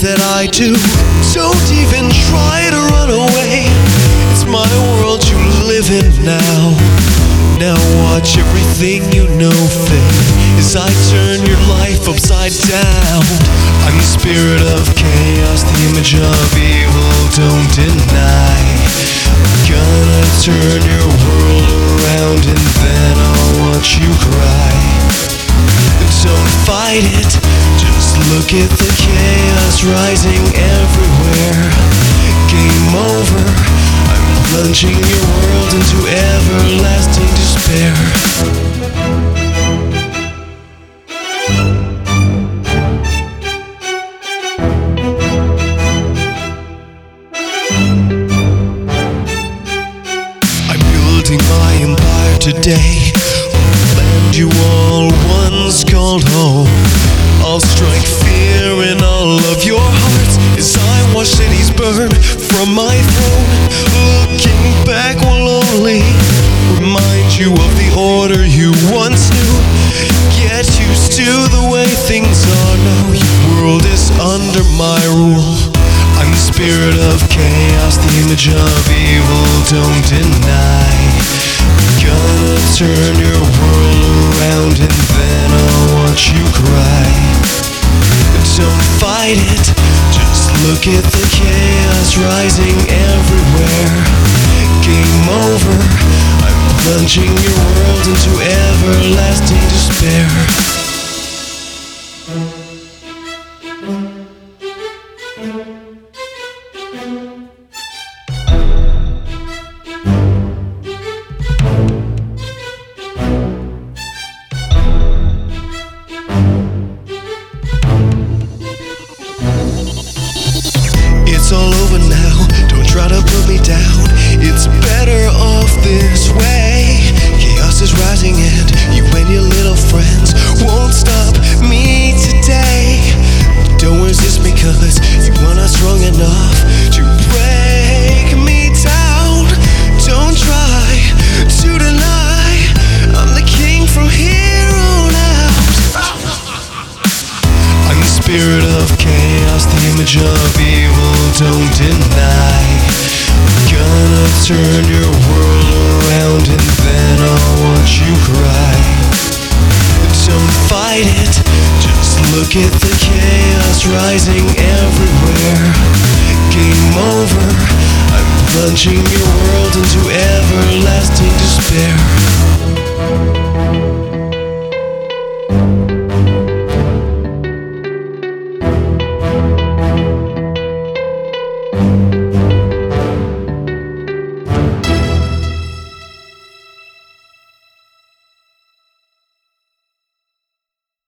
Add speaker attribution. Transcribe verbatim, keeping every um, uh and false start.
Speaker 1: that I do. Don't even try to run away. It's my world you live in now. Now watch everything you know fade as I turn your life upside down. I'm the spirit of chaos, the image of evil, don't deny. I'm gonna turn your world around and then I'll watch you cry. Don't fight it, just look at the chaos rising everywhere. Game over, I'm plunging your world into everlasting despair. I'm building my empire today on the land you all once called home. I'll strike fear in all of your hearts as I watch cities burn from my throne. Looking back will only remind you of the order you once knew. Get used to the way things are now. Your world is under my rule. I'm the spirit of chaos, the image of evil, don't deny. I'm gonna turn your world around and then I'll watch you cry. Don't fight it, just look at the chaos rising everywhere. Game over, I'm plunging your world into everlasting despair. It's all over now, don't try to put me down. It's better off this way. Chaos is rising and you and your little friends won't stop me today. Don't resist me cause you are not strong enough to break me down. Don't try to deny I'm the king from here on out. I'm the spirit of chaos, the image of evil, don't deny. I'm gonna turn your world around and then I'll watch you cry. Don't fight it, just look at the chaos rising everywhere. Game over, I'm plunging your world into